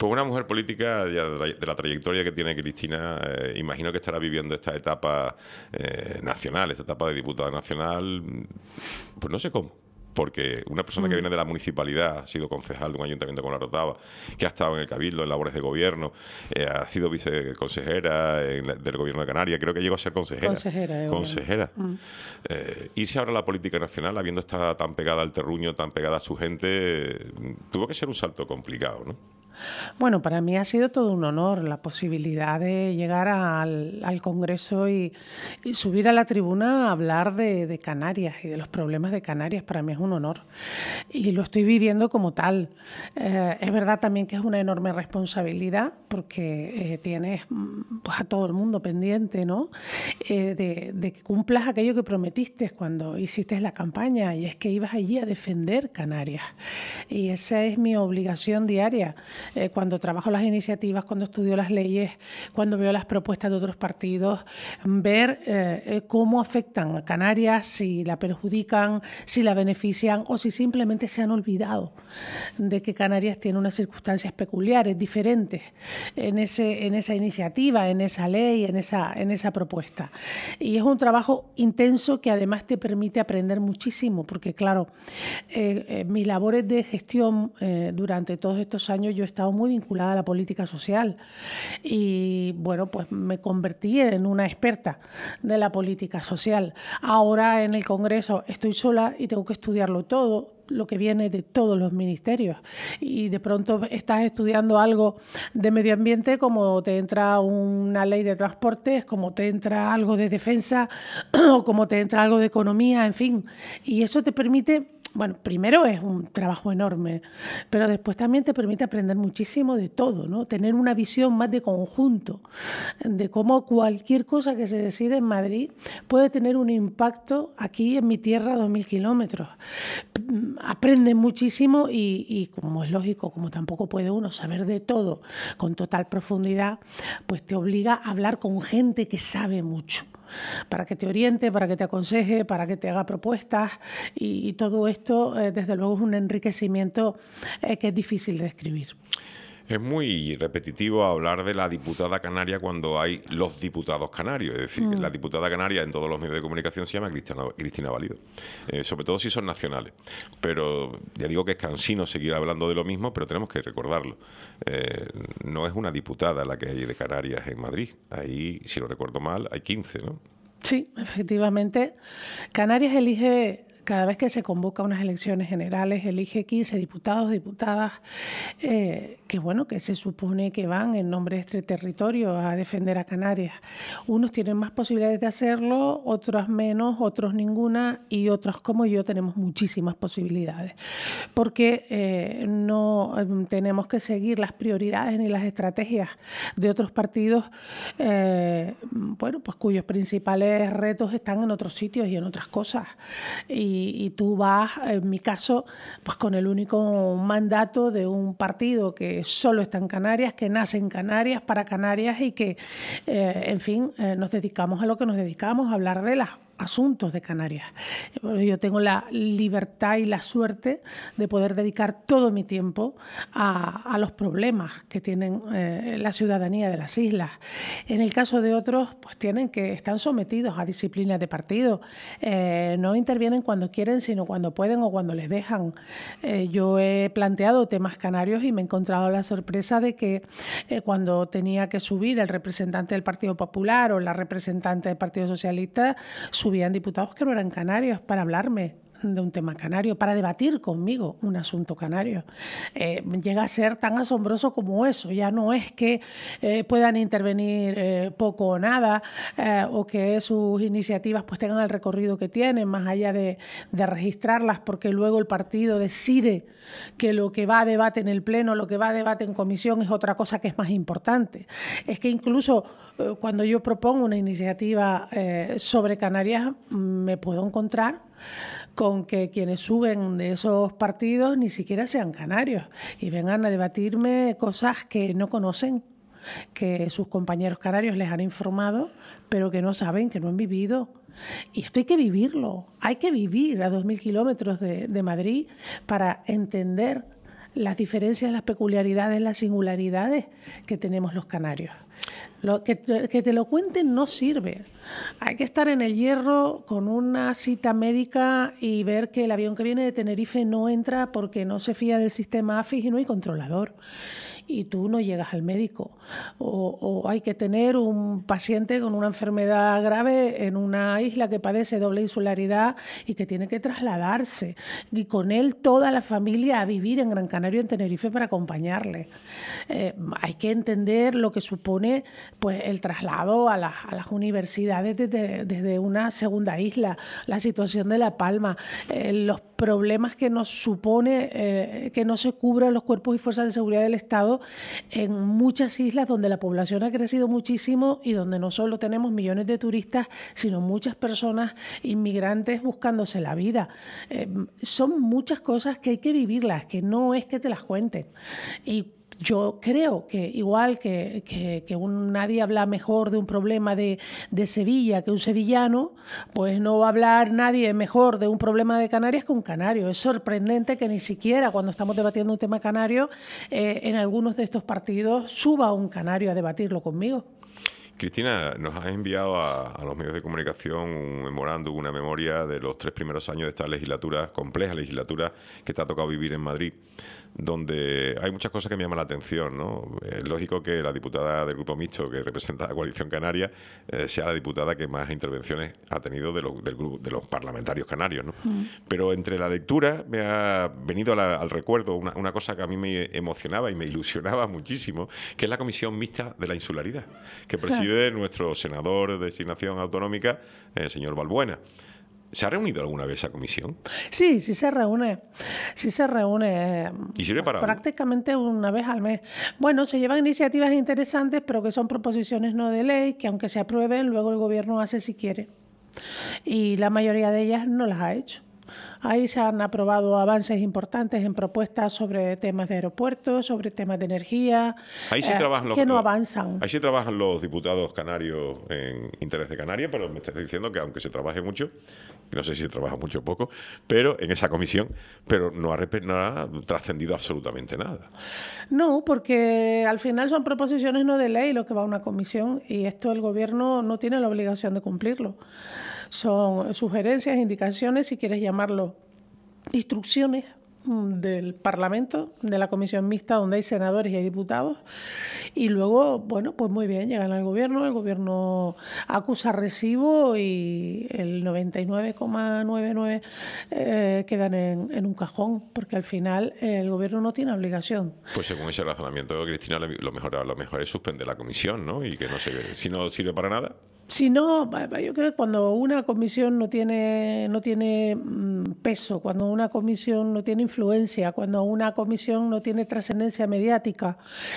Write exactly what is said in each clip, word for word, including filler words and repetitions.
Pues una mujer política ya de, la, de la trayectoria que tiene Cristina, eh, imagino que estará viviendo esta etapa eh, nacional, esta etapa de diputada nacional, pues no sé cómo. Porque una persona que viene de la municipalidad, ha sido concejal de un ayuntamiento como La Rotava, que ha estado en el Cabildo, en labores de gobierno, eh, ha sido viceconsejera en la, del gobierno de Canarias, creo que llegó a ser consejera. Consejera. Consejera. Mm. Eh, irse ahora a la política nacional, habiendo estado tan pegada al terruño, tan pegada a su gente, tuvo que ser un salto complicado, ¿no? Bueno, para mí ha sido todo un honor la posibilidad de llegar al, al Congreso y, y subir a la tribuna a hablar de, de Canarias y de los problemas de Canarias. Para mí es un honor y lo estoy viviendo como tal. Eh, es verdad también que es una enorme responsabilidad porque eh, tienes pues, a todo el mundo pendiente, ¿no? Eh, de, de que cumplas aquello que prometiste cuando hiciste la campaña, y es que ibas allí a defender Canarias. Y esa es mi obligación diaria. Eh, cuando trabajo las iniciativas, cuando estudio las leyes, cuando veo las propuestas de otros partidos, ver eh, cómo afectan a Canarias, si la perjudican, si la benefician o si simplemente se han olvidado de que Canarias tiene unas circunstancias peculiares, diferentes, en, ese, en esa iniciativa, en esa ley, en esa, en esa propuesta. Y es un trabajo intenso que además te permite aprender muchísimo, porque claro, eh, eh, mis labores de gestión eh, durante todos estos años yo he estado muy vinculada a la política social y bueno, pues me convertí en una experta de la política social. Ahora en el Congreso estoy sola y tengo que estudiarlo todo, lo que viene de todos los ministerios, y de pronto estás estudiando algo de medio ambiente como te entra una ley de transportes, como te entra algo de defensa o como te entra algo de economía, en fin, y eso te permite. Bueno, primero es un trabajo enorme, pero después también te permite aprender muchísimo de todo, ¿no? Tener una visión más de conjunto, de cómo cualquier cosa que se decide en Madrid puede tener un impacto aquí en mi tierra a dos mil kilómetros. Aprendes muchísimo y, y, como es lógico, como tampoco puede uno saber de todo con total profundidad, pues te obliga a hablar con gente que sabe mucho, para que te oriente, para que te aconseje, para que te haga propuestas, y, y todo esto, eh, desde luego, es un enriquecimiento eh, que es difícil de describir. Es muy repetitivo hablar de la diputada canaria cuando hay los diputados canarios. Es decir, mm. la diputada canaria en todos los medios de comunicación se llama Cristina, Cristina Valido, eh, sobre todo si son nacionales. Pero ya digo que es cansino seguir hablando de lo mismo, pero tenemos que recordarlo. Eh, no es una diputada la que hay de Canarias en Madrid. Ahí, si lo recuerdo mal, hay quince, ¿no? Sí, efectivamente. Canarias elige... Cada vez que se convoca unas elecciones generales, elige quince diputados, diputadas, eh, que bueno, que se supone que van en nombre de este territorio a defender a Canarias. Unos tienen más posibilidades de hacerlo, otros menos, otros ninguna, y otros como yo tenemos muchísimas posibilidades. Porque eh, no tenemos que seguir las prioridades ni las estrategias de otros partidos, eh, bueno, pues cuyos principales retos están en otros sitios y en otras cosas. Y Y, y tú vas, en mi caso, pues con el único mandato de un partido que solo está en Canarias, que nace en Canarias, para Canarias, y que, eh, en fin, eh, nos dedicamos a lo que nos dedicamos, a hablar de las asuntos de Canarias. Yo tengo la libertad y la suerte de poder dedicar todo mi tiempo a, a los problemas que tienen eh, la ciudadanía de las islas. En el caso de otros, pues tienen que están sometidos a disciplinas de partido. Eh, no intervienen cuando quieren, sino cuando pueden o cuando les dejan. Eh, yo he planteado temas canarios y me he encontrado la sorpresa de que eh, cuando tenía que subir el representante del Partido Popular o la representante del Partido Socialista, subían diputados que no eran canarios para hablarme de un tema canario, para debatir conmigo un asunto canario. Eh, llega a ser tan asombroso como eso. Ya no es que eh, puedan intervenir eh, poco o nada, eh, o que sus iniciativas pues tengan el recorrido que tienen, más allá de, de registrarlas, porque luego el partido decide que lo que va a debate en el Pleno, lo que va a debate en comisión es otra cosa que es más importante. Es que incluso eh, cuando yo propongo una iniciativa eh, sobre Canarias, me puedo encontrar con que quienes suben de esos partidos ni siquiera sean canarios y vengan a debatirme cosas que no conocen, que sus compañeros canarios les han informado, pero que no saben, que no han vivido. Y esto hay que vivirlo, hay que vivir a dos mil kilómetros de, de Madrid para entender las diferencias, las peculiaridades, las singularidades que tenemos los canarios. Lo, que, que te lo cuenten no sirve. Hay que estar en el Hierro con una cita médica y ver que el avión que viene de Tenerife no entra porque no se fía del sistema A F I S y no hay controlador. Y tú no llegas al médico. O, o hay que tener un paciente con una enfermedad grave en una isla que padece doble insularidad y que tiene que trasladarse. Y con él toda la familia a vivir en Gran Canaria, en Tenerife, para acompañarle. Eh, hay que entender lo que supone pues, el traslado a, la, a las universidades desde, desde una segunda isla, la situación de La Palma, eh, los problemas que nos supone eh, que no se cubran los cuerpos y fuerzas de seguridad del Estado en muchas islas donde la población ha crecido muchísimo y donde no solo tenemos millones de turistas, sino muchas personas inmigrantes buscándose la vida. Eh, son muchas cosas que hay que vivirlas, que no es que te las cuenten. Y yo creo que igual que, que, que un, nadie habla mejor de un problema de, de Sevilla que un sevillano, pues no va a hablar nadie mejor de un problema de Canarias que un canario. Es sorprendente que ni siquiera cuando estamos debatiendo un tema canario, eh, en algunos de estos partidos suba un canario a debatirlo conmigo. Cristina, nos has enviado a, a los medios de comunicación un memorándum, una memoria de los tres primeros años de esta legislatura, compleja legislatura que te ha tocado vivir en Madrid, donde hay muchas cosas que me llaman la atención, ¿no? Es lógico que la diputada del Grupo Mixto, que representa a la Coalición Canaria, eh, sea la diputada que más intervenciones ha tenido de, lo, del grupo, de los parlamentarios canarios, ¿no? Mm. Pero entre la lectura me ha venido a la, al recuerdo una, una cosa que a mí me emocionaba y me ilusionaba muchísimo, que es la Comisión Mixta de la Insularidad, que preside nuestro senador de designación autonómica, el señor Balbuena. ¿Se ha reunido alguna vez esa comisión? Sí, sí se reúne. Sí se reúne. ¿Y sirve para prácticamente una vez al mes. Bueno, se llevan iniciativas interesantes, pero que son proposiciones no de ley, que aunque se aprueben, luego el gobierno hace si quiere. Y la mayoría de ellas no las ha hecho. Ahí se han aprobado avances importantes en propuestas sobre temas de aeropuertos, sobre temas de energía, ahí sí eh, trabajan los, que no los, avanzan. Ahí sí trabajan los diputados canarios en interés de Canarias, pero me estás diciendo que aunque se trabaje mucho, no sé si se trabaja mucho o poco, pero en esa comisión, pero no ha, no ha trascendido absolutamente nada. No, porque al final son proposiciones no de ley lo que va a una comisión y esto el gobierno no tiene la obligación de cumplirlo. Son sugerencias, indicaciones, si quieres llamarlo, instrucciones del Parlamento, de la Comisión Mixta, donde hay senadores y hay diputados. Y luego, bueno, pues muy bien, llegan al gobierno, el gobierno acusa recibo y el noventa y nueve coma noventa y nueve eh, quedan en, en un cajón, porque al final el gobierno no tiene obligación. Pues según ese razonamiento, Cristina, lo mejor, lo mejor es suspender la comisión, ¿no? Y que no se, si no sirve para nada. Si no, yo creo que cuando una comisión no tiene, no tiene peso, cuando una comisión no tiene influencia, cuando una comisión no tiene trascendencia mediática,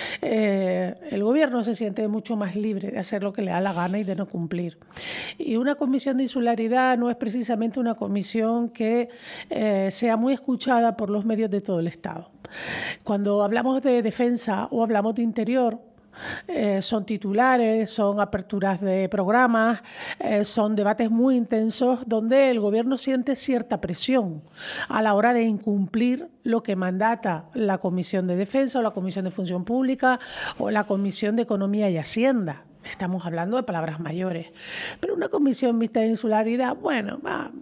eh, el gobierno se siente mucho más libre de hacer lo que le da la gana y de no cumplir. Y una comisión de insularidad no es precisamente una comisión que eh, sea muy escuchada por los medios de todo el Estado. Cuando hablamos de defensa o hablamos de interior, Eh, son titulares, son aperturas de programas, eh, son debates muy intensos donde el gobierno siente cierta presión a la hora de incumplir lo que mandata la Comisión de Defensa o la Comisión de Función Pública o la Comisión de Economía y Hacienda. Estamos hablando de palabras mayores. Pero una comisión mixta de insularidad, bueno,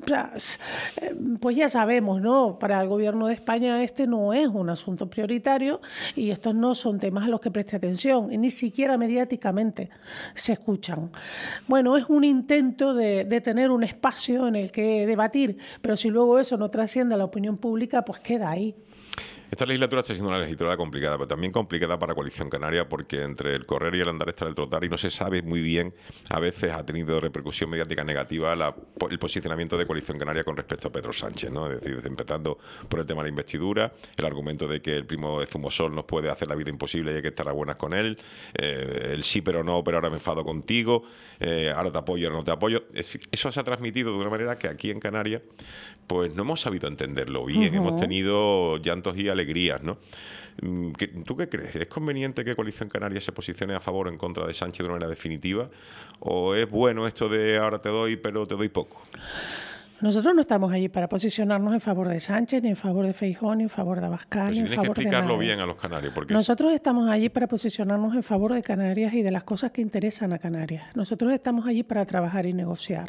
pues ya sabemos, ¿no? Para el gobierno de España este no es un asunto prioritario y estos no son temas a los que preste atención y ni siquiera mediáticamente se escuchan. Bueno, es un intento de, de tener un espacio en el que debatir, pero si luego eso no trasciende a la opinión pública, pues queda ahí. Esta legislatura está siendo una legislatura complicada, pero también complicada para Coalición Canaria porque entre el correr y el andar está el trotar y no se sabe muy bien, a veces ha tenido repercusión mediática negativa la, el posicionamiento de Coalición Canaria con respecto a Pedro Sánchez, ¿no? Es decir, empezando por el tema de la investidura, el argumento de que el primo de Zumosol nos puede hacer la vida imposible y hay que estar a buenas con él, eh, el sí pero no, pero ahora me enfado contigo, eh, ahora te apoyo, ahora no te apoyo. Es, eso se ha transmitido de una manera que aquí en Canarias pues no hemos sabido entenderlo bien, uh-huh. Hemos tenido llantos y alegrías, ¿no? ¿Tú qué crees? ¿Es conveniente que Coalición Canaria se posicione a favor o en contra de Sánchez de una manera definitiva? ¿O es bueno esto de ahora te doy pero te doy poco? Nosotros no estamos allí para posicionarnos en favor de Sánchez, ni en favor de Feijóo, ni en favor de Abascal, Pero si ni en tienes que favor de explicarlo nadie. bien a los canarios. Porque Nosotros estamos allí para posicionarnos en favor de Canarias y de las cosas que interesan a Canarias. Nosotros estamos allí para trabajar y negociar.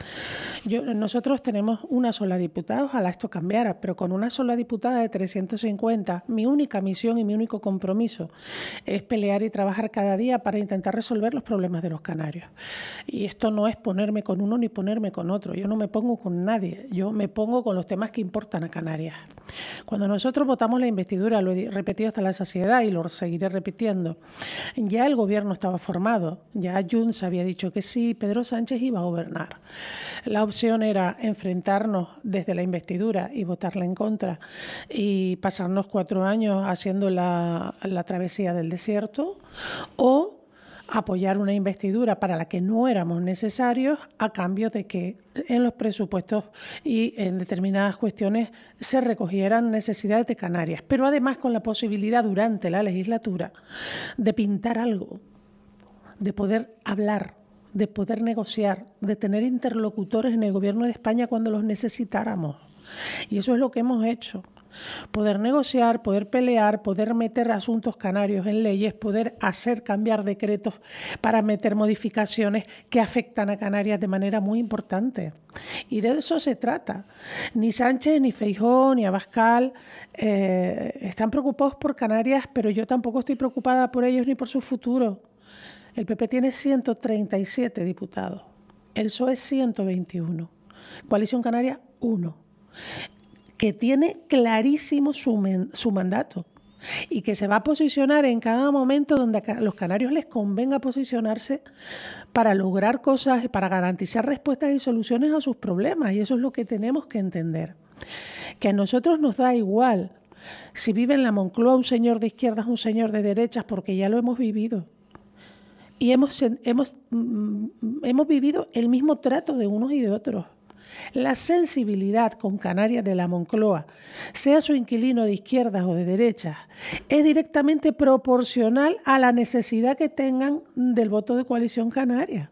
Yo, nosotros tenemos una sola diputada, ojalá esto cambiara, pero con una sola diputada de trescientos cincuenta, mi única misión y mi único compromiso es pelear y trabajar cada día para intentar resolver los problemas de los canarios. Y esto no es ponerme con uno ni ponerme con otro. Yo no me pongo con nadie, yo me pongo con los temas que importan a Canarias. Cuando nosotros votamos la investidura, lo he repetido hasta la saciedad y lo seguiré repitiendo, ya el gobierno estaba formado, ya Junts había dicho que sí, Pedro Sánchez iba a gobernar. La opción era enfrentarnos desde la investidura y votarla en contra y pasarnos cuatro años haciendo la, la travesía del desierto, o apoyar una investidura para la que no éramos necesarios a cambio de que en los presupuestos y en determinadas cuestiones se recogieran necesidades de Canarias, pero además con la posibilidad durante la legislatura de pintar algo, de poder hablar, de poder negociar, de tener interlocutores en el gobierno de España cuando los necesitáramos. Y eso es lo que hemos hecho. Poder negociar, poder pelear, poder meter asuntos canarios en leyes, poder hacer cambiar decretos para meter modificaciones que afectan a Canarias de manera muy importante. Y de eso se trata. Ni Sánchez, ni Feijóo, ni Abascal eh, están preocupados por Canarias, pero yo tampoco estoy preocupada por ellos ni por su futuro. El P P tiene ciento treinta y siete diputados, el P S O E ciento veintiuno, Coalición Canaria uno, que tiene clarísimo su, men, su mandato y que se va a posicionar en cada momento donde a los canarios les convenga posicionarse para lograr cosas, para garantizar respuestas y soluciones a sus problemas. Y eso es lo que tenemos que entender, que a nosotros nos da igual si vive en la Moncloa un señor de izquierdas, un señor de derechas, porque ya lo hemos vivido. Y hemos, hemos, hemos vivido el mismo trato de unos y de otros. La sensibilidad con Canarias de la Moncloa, sea su inquilino de izquierdas o de derechas, es directamente proporcional a la necesidad que tengan del voto de Coalición Canaria.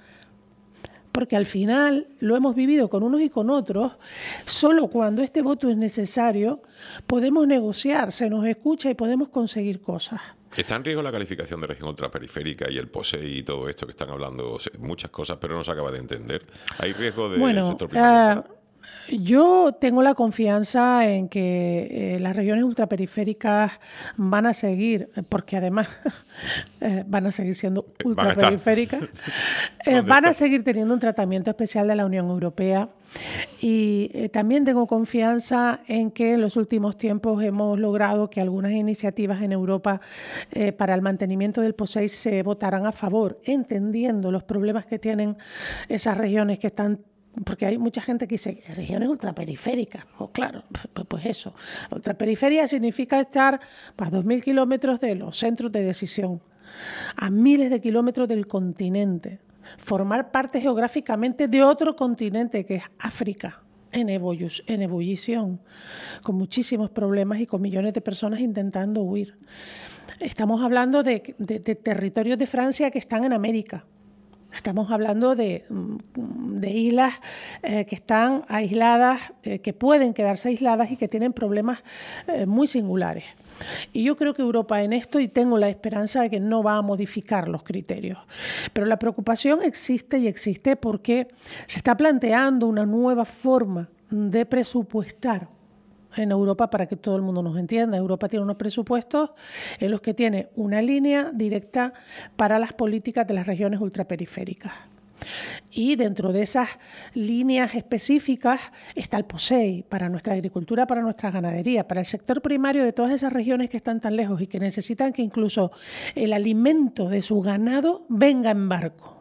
Porque al final lo hemos vivido con unos y con otros. Solo cuando este voto es necesario podemos negociar, se nos escucha y podemos conseguir cosas. Está en riesgo la calificación de región ultraperiférica y el P O S E y todo esto que están hablando, muchas cosas, pero no se acaba de entender. ¿Hay riesgo de bueno, sector primario? Uh, yo tengo la confianza en que eh, las regiones ultraperiféricas van a seguir, porque además eh, van a seguir siendo ultraperiféricas, eh, van a seguir teniendo un tratamiento especial de la Unión Europea. Y eh, también tengo confianza en que en los últimos tiempos hemos logrado que algunas iniciativas en Europa eh, para el mantenimiento del P O S E I se votarán a favor, entendiendo los problemas que tienen esas regiones que están. Porque hay mucha gente que dice regiones ultraperiféricas. Pues claro, pues, pues eso. Ultraperiferia significa estar a dos mil kilómetros de los centros de decisión, a miles de kilómetros del continente, formar parte geográficamente de otro continente que es África, en, ebullición, en ebullición, con muchísimos problemas y con millones de personas intentando huir. Estamos hablando de, de, de territorios de Francia que están en América. Estamos hablando de, de islas eh, que están aisladas, eh, que pueden quedarse aisladas y que tienen problemas eh, muy singulares. Y yo creo que Europa en esto, y tengo la esperanza de que no va a modificar los criterios. Pero la preocupación existe y existe porque se está planteando una nueva forma de presupuestar en Europa, para que todo el mundo nos entienda. Europa tiene unos presupuestos en los que tiene una línea directa para las políticas de las regiones ultraperiféricas. Y dentro de esas líneas específicas está el P O S E I para nuestra agricultura, para nuestra ganadería, para el sector primario de todas esas regiones que están tan lejos y que necesitan que incluso el alimento de su ganado venga en barco.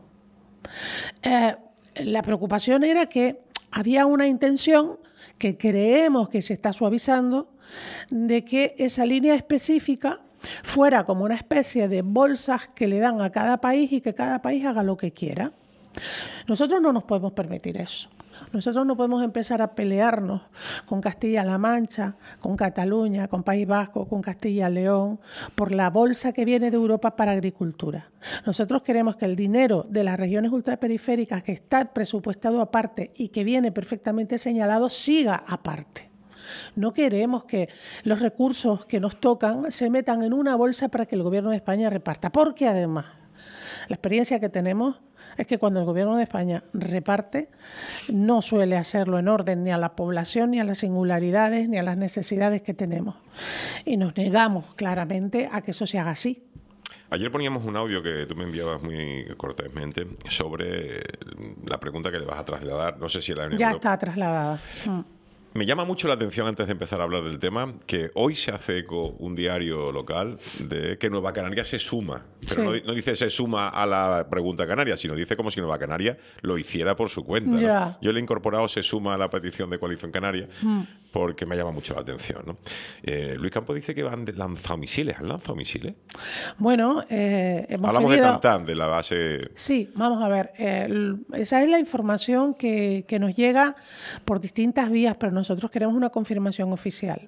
Eh, la preocupación era que había una intención que creemos que se está suavizando, de que esa línea específica fuera como una especie de bolsas que le dan a cada país y que cada país haga lo que quiera. Nosotros no nos podemos permitir eso, Nosotros no podemos empezar a pelearnos con Castilla-La Mancha, con Cataluña, con País Vasco, con Castilla-León, por la bolsa que viene de Europa para agricultura. Nosotros queremos que el dinero de las regiones ultraperiféricas, que está presupuestado aparte y que viene perfectamente señalado, siga aparte. No queremos que los recursos que nos tocan se metan en una bolsa para que el Gobierno de España reparta, porque además la experiencia que tenemos es que cuando el Gobierno de España reparte, no suele hacerlo en orden ni a la población, ni a las singularidades, ni a las necesidades que tenemos. Y nos negamos claramente a que eso se haga así. Ayer poníamos un audio que tú me enviabas muy cortésmente sobre la pregunta que le vas a trasladar. No sé si la... Ya está trasladada. Mm. Me llama mucho la atención, antes de empezar a hablar del tema, que hoy se hace eco un diario local de que Nueva Canaria se suma. Pero sí. no, no dice se suma a la pregunta canaria, sino dice como si Nueva Canaria lo hiciera por su cuenta, ¿no? Yeah. Yo le he incorporado se suma a la petición de Coalición Canaria mm. porque me llama mucho la atención, ¿no? Eh, Luis Campos dice que han lanzado misiles. ¿Han lanzado misiles? Bueno, eh, hemos Hablamos pedido... de Tantán, de la base... Sí, vamos a ver. Eh, esa es la información que, que nos llega por distintas vías, pero nosotros queremos una confirmación oficial.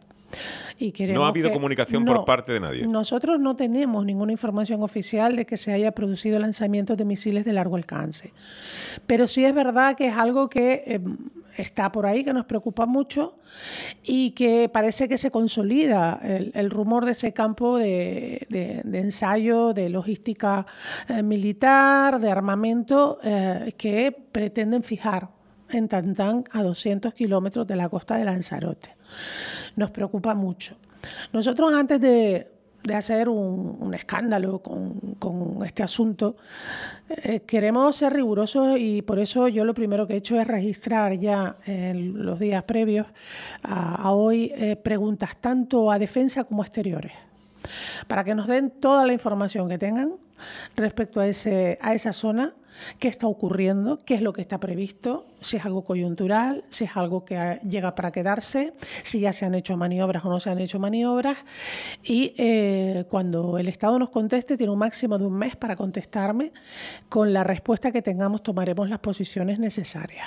Y no ha habido que, comunicación no, por parte de nadie. Nosotros no tenemos ninguna información oficial de que se haya producido lanzamientos de misiles de largo alcance. Pero sí es verdad que es algo que eh, está por ahí, que nos preocupa mucho y que parece que se consolida el, el rumor de ese campo de, de, de ensayo, de logística eh, militar, de armamento eh, que pretenden fijar en Tantán, a doscientos kilómetros de la costa de Lanzarote. Nos preocupa mucho. Nosotros, antes de, de hacer un, un escándalo con, con este asunto, eh, queremos ser rigurosos y por eso yo lo primero que he hecho es registrar ya en los días previos a, a hoy eh, preguntas tanto a defensa como a exteriores, para que nos den toda la información que tengan respecto a, ese, a esa zona, qué está ocurriendo, qué es lo que está previsto, si es algo coyuntural, si es algo que llega para quedarse, si ya se han hecho maniobras o no se han hecho maniobras. Y eh, cuando el Estado nos conteste, tiene un máximo de un mes para contestarme. Con la respuesta que tengamos, tomaremos las posiciones necesarias.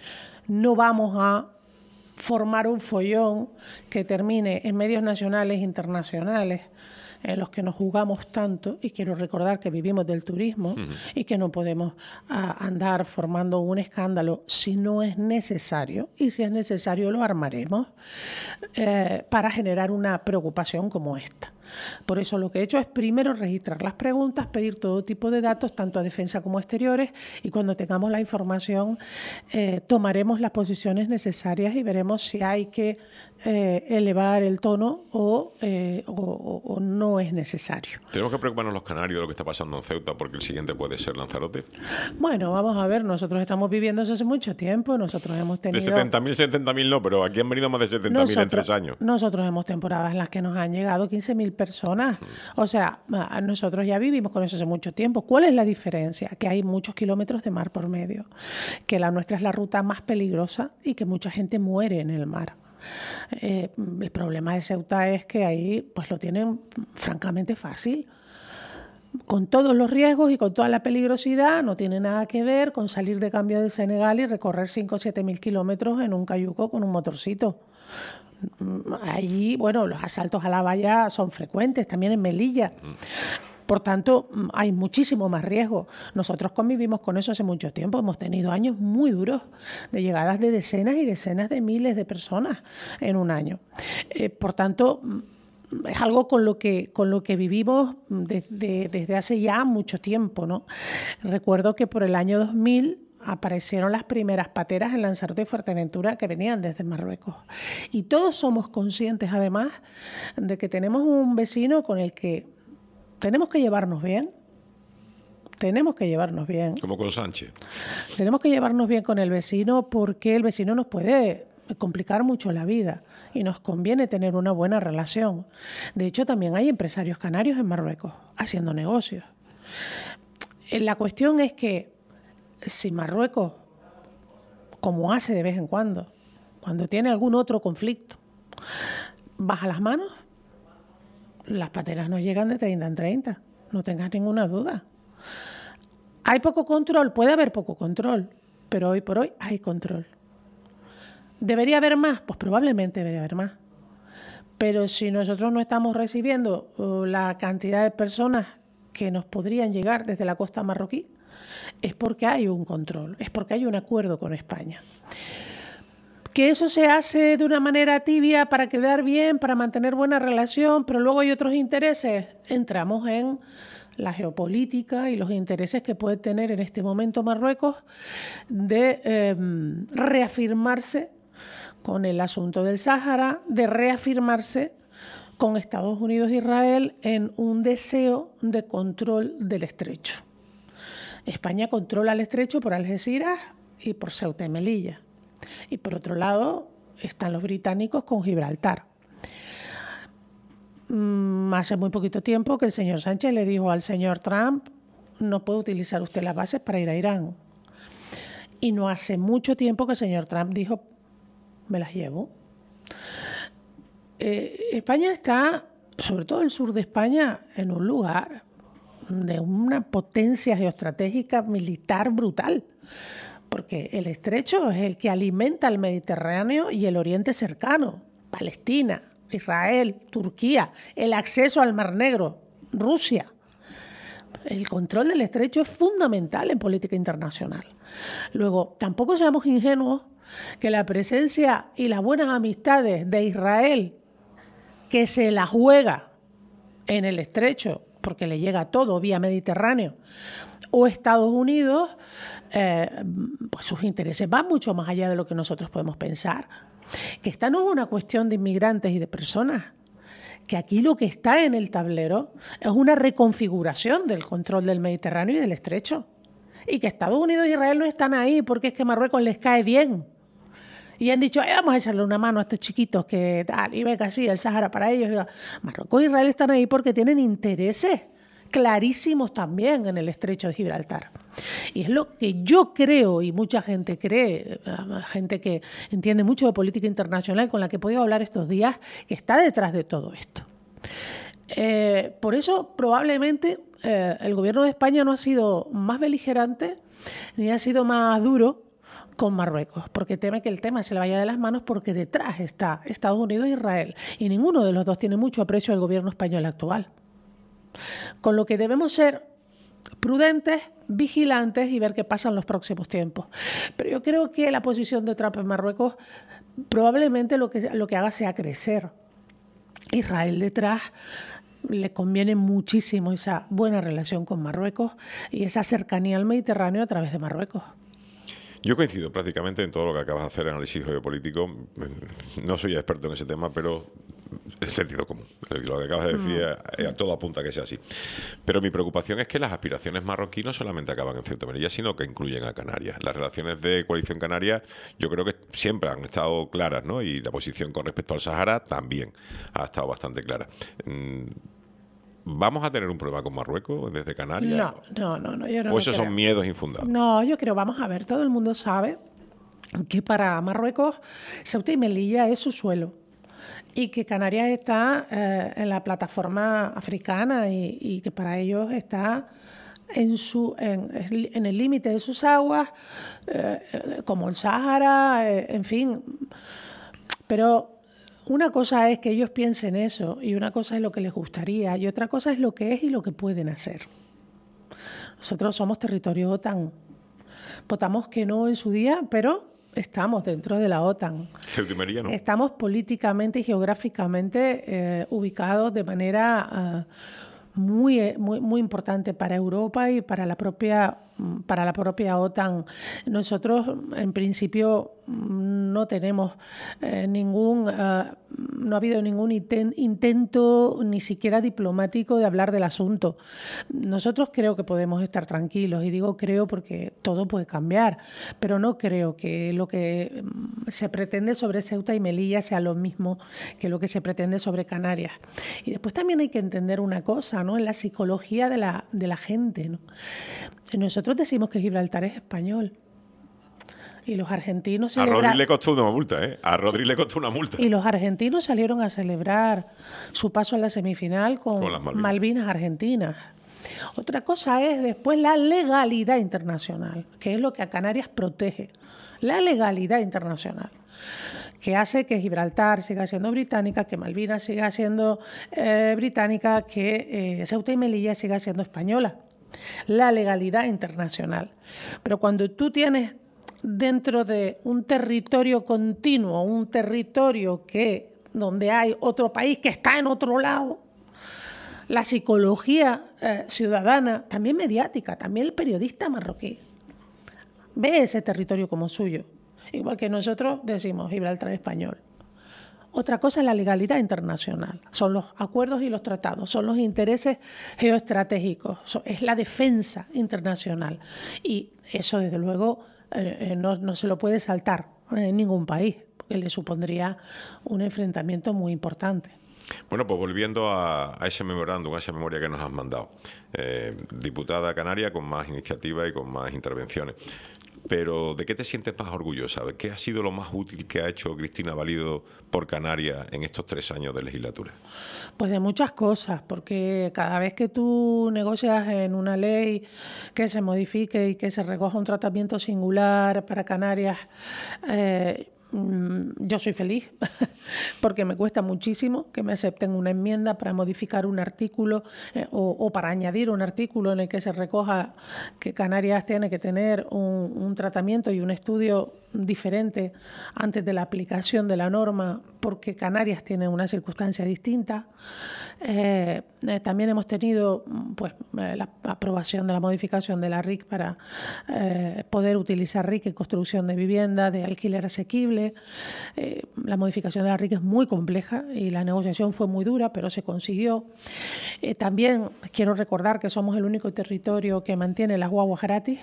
No vamos a formar un follón que termine en medios nacionales e internacionales en los que nos jugamos tanto, y quiero recordar que vivimos del turismo uh-huh. y que no podemos a, andar formando un escándalo si no es necesario, y si es necesario lo armaremos eh, para generar una preocupación como esta. Por eso lo que he hecho es primero registrar las preguntas, pedir todo tipo de datos, tanto a defensa como a exteriores, y cuando tengamos la información eh, tomaremos las posiciones necesarias y veremos si hay que eh, elevar el tono o, eh, o, o no es necesario. ¿Tenemos que preocuparnos los canarios de lo que está pasando en Ceuta porque el siguiente puede ser Lanzarote? Bueno, vamos a ver, nosotros estamos viviendo eso hace mucho tiempo, nosotros hemos tenido... De setenta mil, setenta mil no, pero aquí han venido más de setenta mil en tres años. Nosotros hemos temporadas en las que nos han llegado quince mil personas. O sea, nosotros ya vivimos con eso hace mucho tiempo. ¿Cuál es la diferencia? Que hay muchos kilómetros de mar por medio, que la nuestra es la ruta más peligrosa y que mucha gente muere en el mar. Eh, el problema de Ceuta es que ahí pues lo tienen francamente fácil. Con todos los riesgos y con toda la peligrosidad, no tiene nada que ver con salir de cambio de Senegal y recorrer cinco o siete mil kilómetros en un cayuco con un motorcito. Allí, bueno, los asaltos a la valla son frecuentes, también en Melilla. Por tanto, hay muchísimo más riesgo. Nosotros convivimos con eso hace mucho tiempo. Hemos tenido años muy duros de llegadas de decenas y decenas de miles de personas en un año. Eh, por tanto, es algo con lo que, con lo que vivimos desde, desde hace ya mucho tiempo, ¿no? Recuerdo que por el año dos mil aparecieron las primeras pateras en Lanzarote y Fuerteventura que venían desde Marruecos. Y todos somos conscientes, además, de que tenemos un vecino con el que tenemos que llevarnos bien. Tenemos que llevarnos bien. Como con Sánchez. Tenemos que llevarnos bien con el vecino porque el vecino nos puede complicar mucho la vida y nos conviene tener una buena relación. De hecho, también hay empresarios canarios en Marruecos haciendo negocios. La cuestión es que si Marruecos, como hace de vez en cuando, cuando tiene algún otro conflicto, baja las manos, las pateras nos llegan de treinta en treinta, no tengas ninguna duda. ¿Hay poco control? Puede haber poco control, pero hoy por hoy hay control. ¿Debería haber más? Pues probablemente debería haber más. Pero si nosotros no estamos recibiendo la cantidad de personas que nos podrían llegar desde la costa marroquí, es porque hay un control, es porque hay un acuerdo con España. Que eso se hace de una manera tibia para quedar bien, para mantener buena relación, pero luego hay otros intereses. Entramos en la geopolítica y los intereses que puede tener en este momento Marruecos de eh, reafirmarse con el asunto del Sáhara, de reafirmarse con Estados Unidos e Israel en un deseo de control del estrecho. España controla el estrecho por Algeciras y por Ceuta y Melilla. Y por otro lado están los británicos con Gibraltar. Mm, hace muy poquito tiempo que el señor Sánchez le dijo al señor Trump: no puede utilizar usted las bases para ir a Irán. Y no hace mucho tiempo que el señor Trump dijo: me las llevo. Eh, España está, sobre todo el sur de España, en un lugar de una potencia geoestratégica militar brutal, porque el estrecho es el que alimenta el Mediterráneo y el Oriente cercano, Palestina, Israel, Turquía, el acceso al Mar Negro, Rusia. El control del estrecho es fundamental en política internacional. Luego, tampoco seamos ingenuos que la presencia y las buenas amistades de Israel, que se la juega en el estrecho, porque le llega todo vía Mediterráneo, o Estados Unidos, eh, pues sus intereses van mucho más allá de lo que nosotros podemos pensar. Que esta no es una cuestión de inmigrantes y de personas, que aquí lo que está en el tablero es una reconfiguración del control del Mediterráneo y del estrecho. Y que Estados Unidos e Israel no están ahí porque es que Marruecos les cae bien. Y han dicho: vamos a echarle una mano a estos chiquitos que tal, y venga, sí, el Sáhara para ellos. Marruecos e Israel están ahí porque tienen intereses clarísimos también en el estrecho de Gibraltar. Y es lo que yo creo, y mucha gente cree, gente que entiende mucho de política internacional, con la que he podido hablar estos días, que está detrás de todo esto. Eh, por eso, probablemente, eh, el gobierno de España no ha sido más beligerante ni ha sido más duro con Marruecos, porque teme que el tema se le vaya de las manos, porque detrás está Estados Unidos e Israel, y ninguno de los dos tiene mucho aprecio al gobierno español actual. Con lo que debemos ser prudentes, vigilantes y ver qué pasa en los próximos tiempos. Pero yo creo que la posición de Trump en Marruecos probablemente lo que, lo que haga sea crecer. Israel detrás le conviene muchísimo esa buena relación con Marruecos y esa cercanía al Mediterráneo a través de Marruecos. Yo coincido prácticamente en todo lo que acabas de hacer, análisis geopolítico. No soy experto en ese tema, pero el sentido común. Lo que acabas de decir, mm. a todo apunta a que sea así. Pero mi preocupación es que las aspiraciones marroquíes no solamente acaban en Ceuta y Melilla, sino que incluyen a Canarias. Las relaciones de coalición canaria yo creo que siempre han estado claras, ¿no? Y la posición con respecto al Sáhara también ha estado bastante clara. ¿Vamos a tener un problema con Marruecos desde Canarias? No, no, no. no yo no ¿O esos creo. son miedos infundados? No, yo creo, vamos a ver, todo el mundo sabe que para Marruecos Ceuta y Melilla es su suelo y que Canarias está eh, en la plataforma africana y, y que para ellos está en, su, en, en el límite de sus aguas, eh, como el Sáhara, eh, en fin. Pero una cosa es que ellos piensen eso y una cosa es lo que les gustaría y otra cosa es lo que es y lo que pueden hacer. Nosotros somos territorio OTAN. Votamos que no en su día, pero estamos dentro de la OTAN. Ceuta y Melilla, ¿no? Estamos políticamente y geográficamente eh, ubicados de manera uh, muy, muy, muy importante para Europa y para la propia, para la propia OTAN. Nosotros, en principio, no tenemos eh, ningún, uh, no ha habido ningún inten- intento, ni siquiera diplomático, de hablar del asunto. Nosotros creo que podemos estar tranquilos, y digo creo porque todo puede cambiar, pero no creo que lo que se pretende sobre Ceuta y Melilla sea lo mismo que lo que se pretende sobre Canarias. Y después también hay que entender una cosa, ¿no? En la psicología de la, de la gente, ¿no? Nosotros decimos que Gibraltar es español. Y los argentinos A celebra... Rodri le costó una multa, ¿eh? A Rodri le costó una multa. Y los argentinos salieron a celebrar su paso a la semifinal con, con las Malvinas. Malvinas Argentinas. Otra cosa es después la legalidad internacional, que es lo que a Canarias protege. La legalidad internacional. que hace que Gibraltar siga siendo británica, que Malvinas siga siendo eh, británica, que eh, Ceuta y Melilla siga siendo española. La legalidad internacional. Pero cuando tú tienes dentro de un territorio continuo, un territorio que, donde hay otro país que está en otro lado, la psicología eh, ciudadana, también mediática, también el periodista marroquí, ve ese territorio como suyo. Igual que nosotros decimos Gibraltar español. Otra cosa es la legalidad internacional. Son los acuerdos y los tratados, son los intereses geoestratégicos, es la defensa internacional. Y eso, desde luego, eh, no, no se lo puede saltar en ningún país, porque le supondría un enfrentamiento muy importante. Bueno, pues volviendo a, a ese memorándum, a esa memoria que nos has mandado. Eh, diputada canaria con más iniciativa y con más intervenciones. Pero, ¿de qué te sientes más orgullosa? ¿Qué ha sido lo más útil que ha hecho Cristina Valido por Canarias en estos tres años de legislatura? Pues de muchas cosas, porque cada vez que tú negocias en una ley que se modifique y que se recoja un tratamiento singular para Canarias, eh, yo soy feliz porque me cuesta muchísimo que me acepten una enmienda para modificar un artículo eh, o, o para añadir un artículo en el que se recoja que Canarias tiene que tener un, un tratamiento y un estudio diferente antes de la aplicación de la norma, porque Canarias tiene una circunstancia distinta. Eh, eh, también hemos tenido pues, eh, la aprobación de la modificación de la R I C para eh, poder utilizar R I C en construcción de vivienda de alquiler asequible. Eh, la modificación de la R I C es muy compleja y la negociación fue muy dura, pero se consiguió. Eh, también quiero recordar que somos el único territorio que mantiene las guaguas gratis.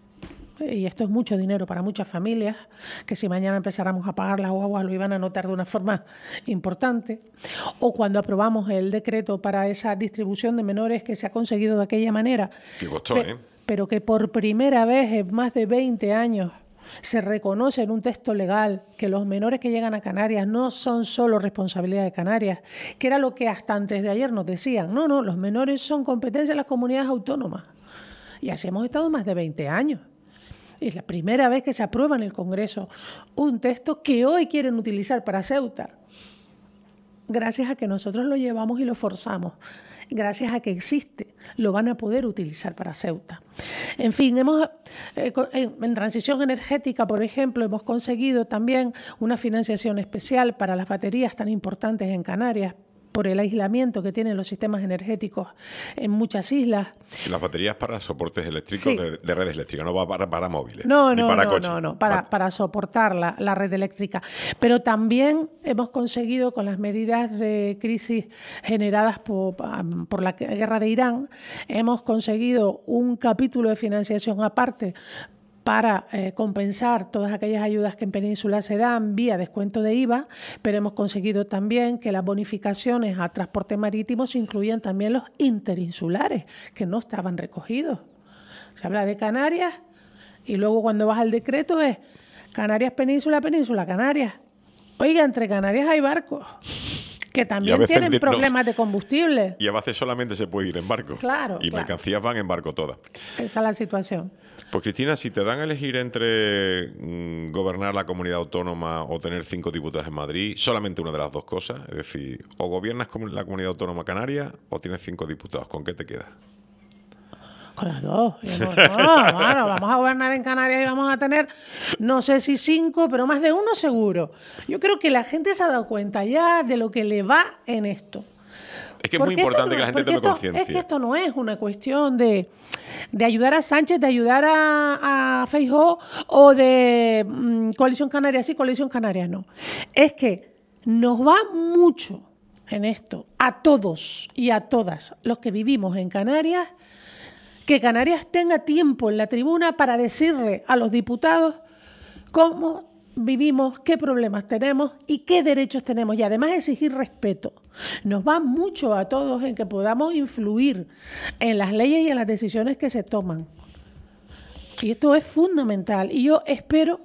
Y esto es mucho dinero para muchas familias, que si mañana empezáramos a pagar las guaguas lo iban a notar de una forma importante. O cuando aprobamos el decreto para esa distribución de menores que se ha conseguido de aquella manera. Que costó, pe- ¿eh? Pero que por primera vez en más de veinte años se reconoce en un texto legal que los menores que llegan a Canarias no son solo responsabilidad de Canarias, que era lo que hasta antes de ayer nos decían. No, no, los menores son competencia de las comunidades autónomas. Y así hemos estado más de veinte años. Es la primera vez que se aprueba en el Congreso un texto que hoy quieren utilizar para Ceuta, gracias a que nosotros lo llevamos y lo forzamos, gracias a que existe, lo van a poder utilizar para Ceuta. En fin, hemos eh, en transición energética, por ejemplo, hemos conseguido también una financiación especial para las baterías tan importantes en Canarias, por el aislamiento que tienen los sistemas energéticos en muchas islas. Las baterías para soportes eléctricos Sí. de, de redes eléctricas, no va para, para móviles, No, ni no, para no, coches. no, no, para, para soportar la, la red eléctrica. Pero también hemos conseguido, con las medidas de crisis generadas por, por la guerra de Irán, hemos conseguido un capítulo de financiación aparte para eh, compensar todas aquellas ayudas que en Península se dan vía descuento de I V A, pero hemos conseguido también que las bonificaciones a transporte marítimo se incluyan también los interinsulares, que no estaban recogidos. Se habla de Canarias y luego cuando vas al decreto es Canarias, Península, Península, Canarias. Oiga, entre Canarias hay barcos que también tienen de, problemas no, de combustible. Y a veces solamente se puede ir en barco. Claro, Y claro. mercancías van en barco todas. Esa es la situación. Pues Cristina, si te dan a elegir entre mmm, gobernar la comunidad autónoma o tener cinco diputados en Madrid, solamente una de las dos cosas, es decir, o gobiernas con la comunidad autónoma canaria o tienes cinco diputados, ¿con qué te quedas? Con las dos. No, no, bueno, vamos a gobernar en Canarias y vamos a tener, no sé si cinco, pero más de uno seguro. Yo creo que la gente se ha dado cuenta ya de lo que le va en esto. Es que es Porque muy importante no, que la gente tome esto, conciencia. Es que esto no es una cuestión de, de ayudar a Sánchez, de ayudar a, a Feijóo o de mmm, Coalición Canaria sí, Coalición Canaria no. Es que nos va mucho en esto, a todos y a todas los que vivimos en Canarias, que Canarias tenga tiempo en la tribuna para decirle a los diputados cómo vivimos, qué problemas tenemos y qué derechos tenemos. Y además exigir respeto. Nos va mucho a todos en que podamos influir en las leyes y en las decisiones que se toman. Y esto es fundamental. Y yo espero,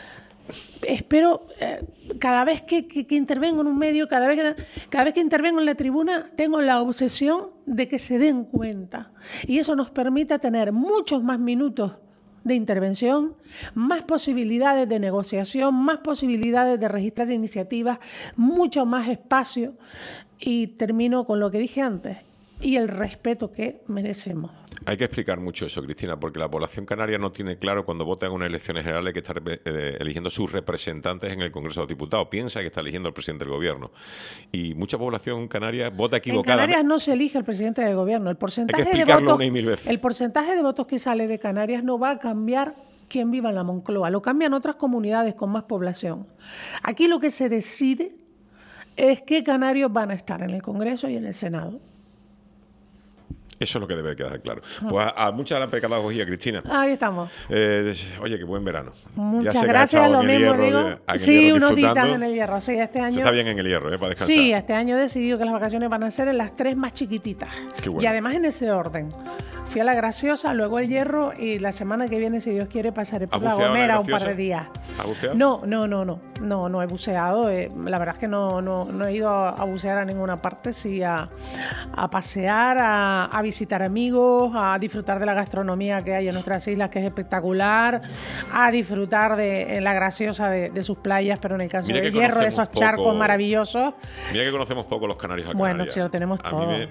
espero eh, cada vez que, que, que intervengo en un medio, cada vez que, cada vez que intervengo en la tribuna, tengo la obsesión de que se den cuenta. Y eso nos permita tener muchos más minutos de intervención, más posibilidades de negociación, más posibilidades de registrar iniciativas, mucho más espacio. Y termino con lo que dije antes, y el respeto que merecemos. Hay que explicar mucho eso, Cristina, porque la población canaria no tiene claro cuando vota en unas elecciones generales que está eh, eligiendo sus representantes en el Congreso de los Diputados. Piensa que está eligiendo al presidente del gobierno. Y mucha población canaria vota equivocadamente. En Canarias no se elige el presidente del gobierno. El porcentaje Hay que explicarlo de votos, una y mil veces. El porcentaje de votos que sale de Canarias no va a cambiar quien viva en la Moncloa. Lo cambian otras comunidades con más población. Aquí lo que se decide es qué canarios van a estar en el Congreso y en el Senado. Eso es lo que debe quedar claro. Pues a, a mucha la pedagogía, Cristina. Ahí estamos. Eh, oye, qué buen verano. Muchas ya gracias, lo mismo hierro, digo. De, en sí, unos días en el hierro. Sí, este año. Se está bien en el hierro, ¿eh? Para descansar. Sí, este año he decidido que las vacaciones van a ser en las tres más chiquititas. Qué bueno. Y además en ese orden. Fui a la Graciosa, luego el Hierro y la semana que viene, si Dios quiere, pasaré por la Gomera un par de días. ¿Has buceado? No, no, no, no. No, no he buceado. Eh, la verdad es que no, no, no he ido a, a bucear a ninguna parte, sí a, a pasear, a, a visitar amigos, a disfrutar de la gastronomía que hay en nuestras islas, que es espectacular, a disfrutar de en la Graciosa de, de sus playas, pero en el caso del Hierro, de esos poco, charcos maravillosos. Mira que conocemos poco los canarios a Bueno, Canarias. sí, lo tenemos a todo. Mí me,